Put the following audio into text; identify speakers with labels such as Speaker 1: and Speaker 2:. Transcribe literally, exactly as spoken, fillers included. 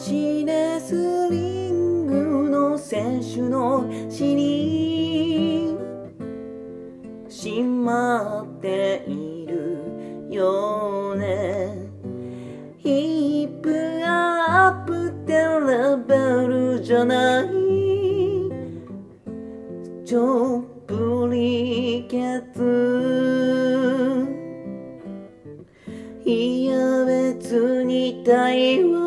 Speaker 1: しレスリングの選手の死にしまっているよね。ヒップアップってレベルじゃない、超プリケツ。いや別に台湾